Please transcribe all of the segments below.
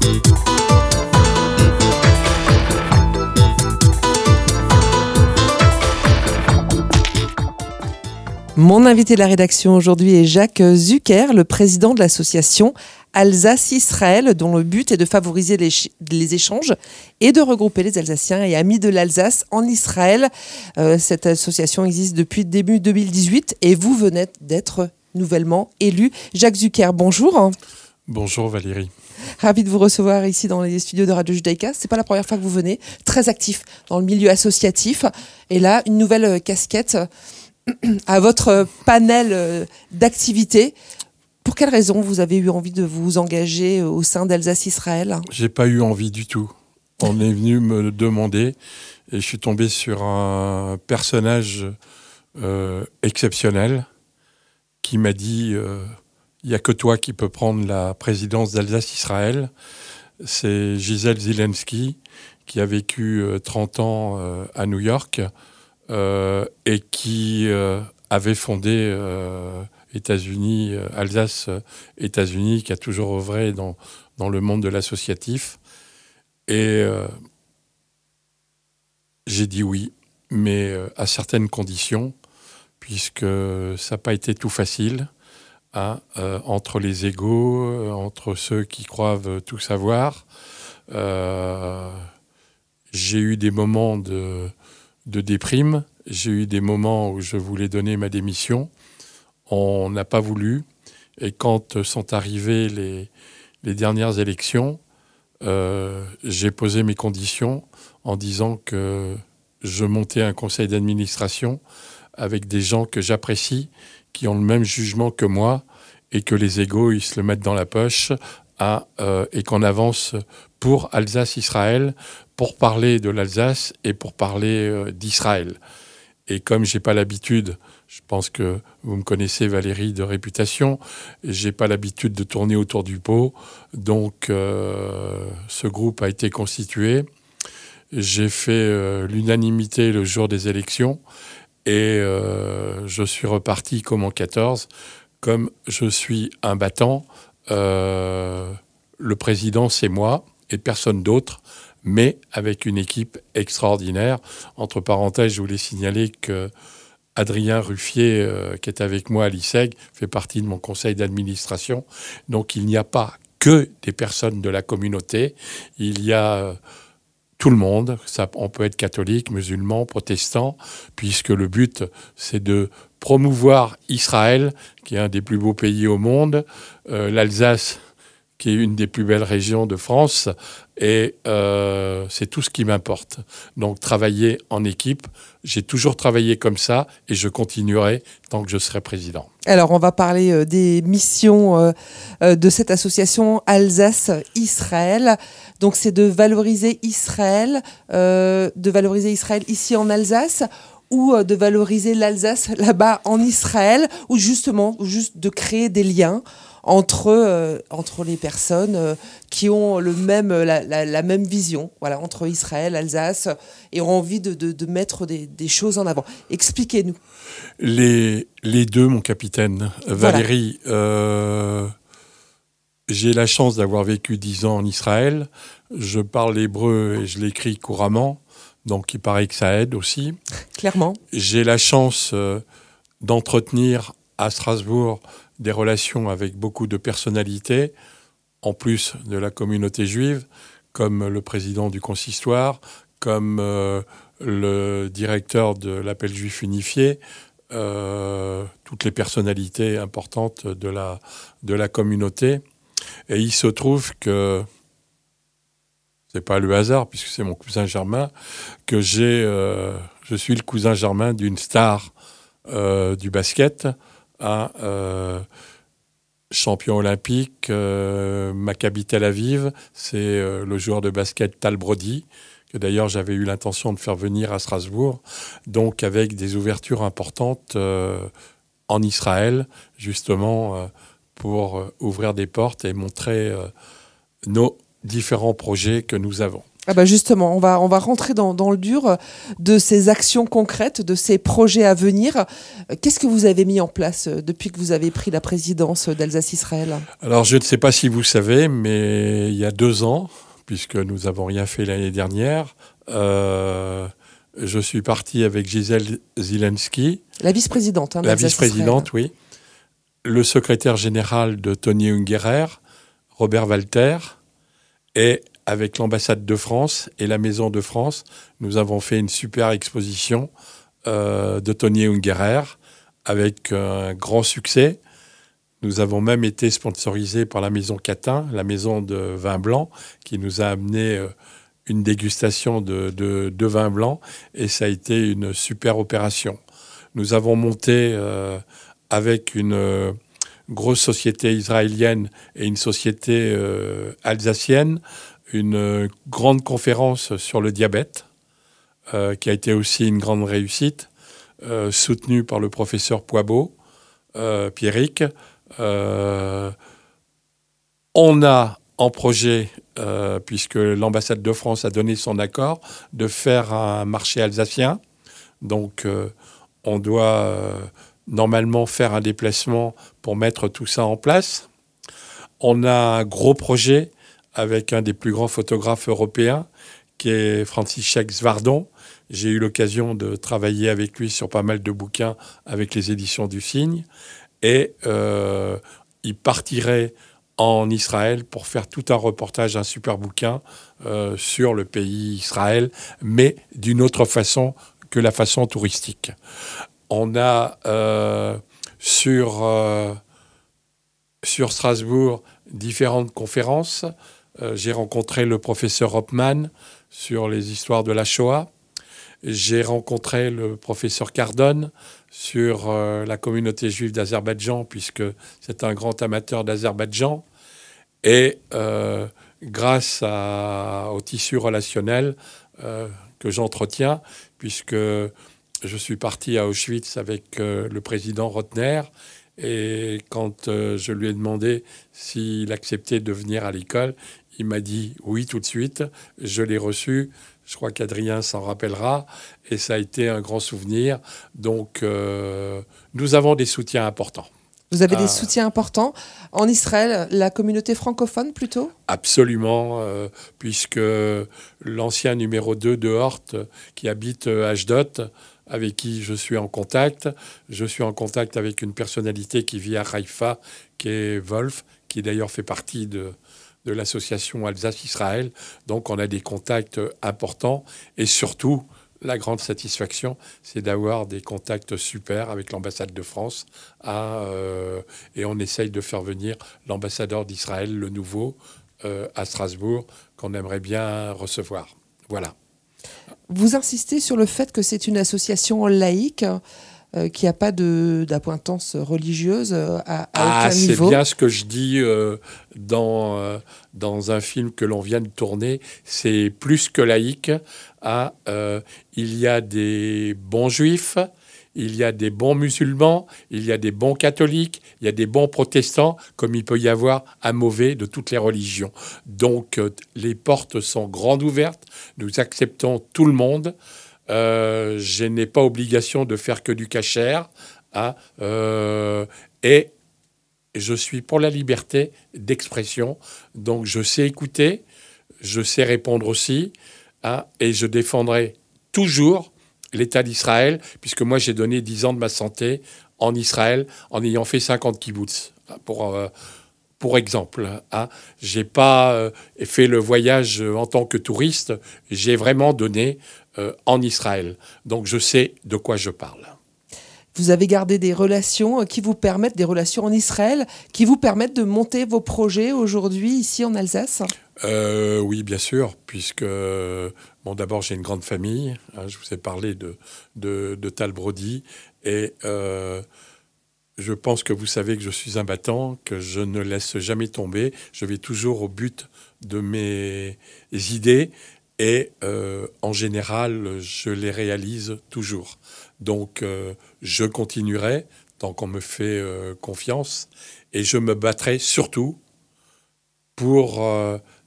Mon invité de la rédaction aujourd'hui est Jacques Zucker, le président de l'association Alsace-Israël, dont le but est de favoriser les échanges et de regrouper les Alsaciens et amis de l'Alsace en Israël. Cette association existe depuis début 2018 et vous venez d'être nouvellement élu. Jacques Zucker, bonjour. Bonjour Valérie. Ravi de vous recevoir ici dans les studios de Radio Judaïka. C'est pas la première fois que vous venez, très actif dans le milieu associatif. Et là, une nouvelle casquette à votre panel d'activités. Pour quelle raison vous avez eu envie de vous engager au sein d'Alsace-Israël ? J'ai pas eu envie du tout. On est venu me demander et je suis tombé sur un personnage exceptionnel qui m'a dit il n'y a que toi qui peux prendre la présidence d'Alsace-Israël. C'est Gisèle Zelensky qui a vécu 30 ans à New York et qui avait fondé États-Unis, Alsace États-Unis, qui a toujours œuvré dans le monde de l'associatif. Et j'ai dit oui, mais à certaines conditions, puisque ça n'a pas été tout facile, entre les égos, entre ceux qui croient tout savoir. J'ai eu des moments de déprime, j'ai eu des moments où je voulais donner ma démission. On n'a pas voulu. Et quand sont arrivées les dernières élections, j'ai posé mes conditions en disant que je montais un conseil d'administration avec des gens que j'apprécie, qui ont le même jugement que moi, et que les égos, ils se le mettent dans la poche, et qu'on avance pour Alsace-Israël, pour parler de l'Alsace et pour parler d'Israël. Et comme j'ai pas l'habitude, je pense que vous me connaissez Valérie de réputation, j'ai pas l'habitude de tourner autour du pot, donc ce groupe a été constitué. J'ai fait l'unanimité le jour des élections et je suis reparti comme en 14. Comme je suis un battant, le président c'est moi et personne d'autre, mais avec une équipe extraordinaire. Entre parenthèses, je voulais signaler que Adrien Ruffier, qui est avec moi à l'ISEG, fait partie de mon conseil d'administration. Donc il n'y a pas que des personnes de la communauté, il y a tout le monde. On peut être catholique, musulman, protestant, puisque le but, c'est de promouvoir Israël, qui est un des plus beaux pays au monde, l'Alsace, qui est une des plus belles régions de France, et c'est tout ce qui m'importe. Donc travailler en équipe, j'ai toujours travaillé comme ça, et je continuerai tant que je serai président. Alors on va parler des missions de cette association Alsace-Israël. Donc c'est de valoriser Israël ici en Alsace, ou de valoriser l'Alsace là-bas en Israël, ou justement juste de créer des liens entre les personnes qui ont la même vision, voilà, entre Israël, Alsace, et ont envie de mettre des choses en avant. Expliquez-nous. Les deux, mon capitaine. Voilà. Valérie, j'ai la chance d'avoir vécu 10 ans en Israël. Je parle l'hébreu et je l'écris couramment, donc il paraît que ça aide aussi. Clairement. J'ai la chance d'entretenir à Strasbourg des relations avec beaucoup de personnalités, en plus de la communauté juive, comme le président du consistoire, comme le directeur de l'appel juif unifié, toutes les personnalités importantes de la communauté. Et il se trouve que, c'est pas le hasard, puisque c'est mon cousin germain, que je suis le cousin germain d'une star du basket, champion olympique, Maccabi Tel Aviv, c'est le joueur de basket Tal Brody, que d'ailleurs j'avais eu l'intention de faire venir à Strasbourg, donc avec des ouvertures importantes en Israël, justement pour ouvrir des portes et montrer nos différents projets que nous avons. Ah bah justement, on va rentrer dans le dur de ces actions concrètes, de ces projets à venir. Qu'est-ce que vous avez mis en place depuis que vous avez pris la présidence d'Alsace-Israël? Alors, je ne sais pas si vous savez, mais il y a 2 ans, puisque nous n'avons rien fait l'année dernière, je suis parti avec Gisèle Zelensky, La vice-présidente la d'Alsace-Israël. vice-présidente, oui, le secrétaire général de Tony Ungerer, Robert Walter, et avec l'ambassade de France et la Maison de France, nous avons fait une super exposition de Tony Ungerer avec un grand succès. Nous avons même été sponsorisés par la Maison Catin, la maison de vin blanc, qui nous a amené une dégustation de vin blanc, et ça a été une super opération. Nous avons monté avec une grosse société israélienne et une société alsacienne une grande conférence sur le diabète, qui a été aussi une grande réussite, soutenue par le professeur Poibeau, Pierrick. On a en projet, puisque l'ambassade de France a donné son accord, de faire un marché alsacien. Donc, on doit normalement faire un déplacement pour mettre tout ça en place. On a un gros projet avec un des plus grands photographes européens, qui est František Svardon. J'ai eu l'occasion de travailler avec lui sur pas mal de bouquins avec les éditions du Cygne. Et il partirait en Israël pour faire tout un reportage, un super bouquin sur le pays Israël, mais d'une autre façon que la façon touristique. On a sur Strasbourg différentes conférences. J'ai rencontré le professeur Hopman sur les histoires de la Shoah. J'ai rencontré le professeur Cardone sur la communauté juive d'Azerbaïdjan, puisque c'est un grand amateur d'Azerbaïdjan. Et grâce au tissu relationnel que j'entretiens, puisque je suis parti à Auschwitz avec le président Rotner, et quand je lui ai demandé s'il acceptait de venir à l'école, il m'a dit oui tout de suite. Je l'ai reçu. Je crois qu'Adrien s'en rappellera. Et ça a été un grand souvenir. Donc, nous avons des soutiens importants. Vous avez des soutiens importants en Israël, la communauté francophone plutôt? Absolument, puisque l'ancien numéro 2 de Hort, qui habite Ashdod, avec qui je suis en contact. Je suis en contact avec une personnalité qui vit à Haïfa, qui est Wolf, qui d'ailleurs fait partie de l'association Alsace-Israël. Donc on a des contacts importants. Et surtout, la grande satisfaction, c'est d'avoir des contacts super avec l'ambassade de France. Et on essaye de faire venir l'ambassadeur d'Israël, le nouveau, à Strasbourg, qu'on aimerait bien recevoir. Voilà. Vous insistez sur le fait que c'est une association laïque qui n'a pas d'appointance religieuse à aucun niveau. C'est bien ce que je dis dans un film que l'on vient de tourner. C'est plus que laïque. Il y a des bons juifs, il y a des bons musulmans, il y a des bons catholiques, il y a des bons protestants, comme il peut y avoir un mauvais de toutes les religions. Donc, les portes sont grandes ouvertes. Nous acceptons tout le monde. Je n'ai pas obligation de faire que du kasher. Et je suis pour la liberté d'expression. Donc, je sais écouter, je sais répondre aussi. Et je défendrai toujours l'État d'Israël, puisque moi, j'ai donné 10 ans de ma santé en Israël en ayant fait 50 kibbutz, pour exemple. Je n'ai pas fait le voyage en tant que touriste, j'ai vraiment donné en Israël. Donc, je sais de quoi je parle. Vous avez gardé des relations qui vous permettent, des relations en Israël, qui vous permettent de monter vos projets aujourd'hui ici en Alsace? Oui, bien sûr, puisque d'abord j'ai une grande famille. Je vous ai parlé de Tal Brody, et je pense que vous savez que je suis un battant, que je ne laisse jamais tomber. Je vais toujours au but de mes idées, et en général, je les réalise toujours. Donc, je continuerai tant qu'on me fait confiance, et je me battrai surtout pour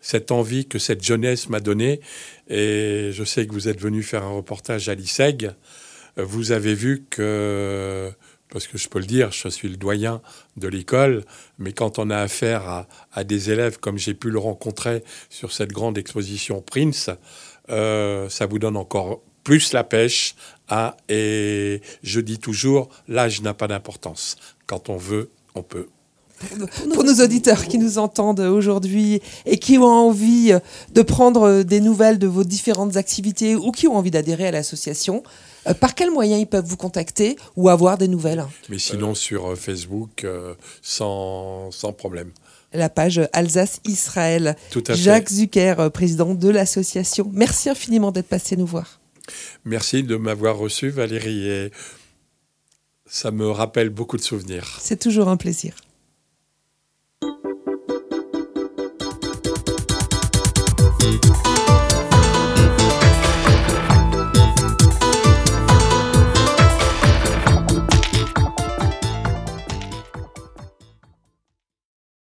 cette envie que cette jeunesse m'a donnée. Et je sais que vous êtes venu faire un reportage à l'ISEG. Vous avez vu que, parce que je peux le dire, je suis le doyen de l'école, mais quand on a affaire à des élèves comme j'ai pu le rencontrer sur cette grande exposition Prince, ça vous donne encore plus la pêche. Et je dis toujours, l'âge n'a pas d'importance. Quand on veut, on peut. Pour nos auditeurs qui nous entendent aujourd'hui et qui ont envie de prendre des nouvelles de vos différentes activités ou qui ont envie d'adhérer à l'association, par quels moyens ils peuvent vous contacter ou avoir des nouvelles ? Mais sinon, sur Facebook, sans problème. La page Alsace-Israël. Tout à fait. Jacques Zucker, président de l'association. Merci infiniment d'être passé nous voir. Merci de m'avoir reçu, Valérie. Et ça me rappelle beaucoup de souvenirs. C'est toujours un plaisir.